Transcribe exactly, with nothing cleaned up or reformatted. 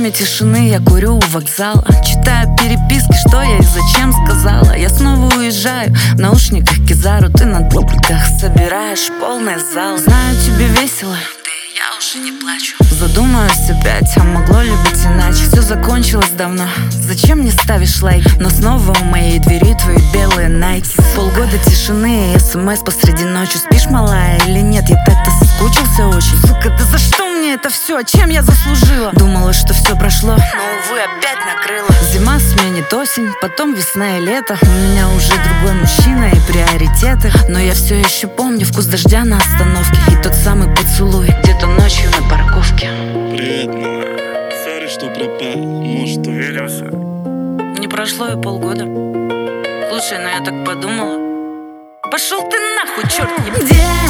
время тишины я курю у вокзала, читаю переписки, что я и зачем сказала. Я снова уезжаю, в наушниках Кизару, ты на дубликах собираешь полный зал. Знаю, тебе весело, я уже не плачу. Задумаюсь опять, а могло ли быть иначе? Все закончилось давно, зачем мне ставишь лайк? Но снова у моей двери твои белые найки. Полгода тишины и смс посреди ночи. Спишь, малая, или нет? Я так-то соскучился очень. Сука, да за что мне это все? Чем я заслужила? Думала, что все прошло, но, увы, опять накрыло. Зима сменит осень, потом весна и лето. У меня уже другой мужчина и приоритеты. Но я все еще помню вкус дождя на остановке и тот самый поцелуй где-то ночью на парковке. Привет, малая. Сори, что пропал. Может, увиделся? Не прошло и полгода. Слушай, ну я так подумала. Пошел ты нахуй, черт ебаный.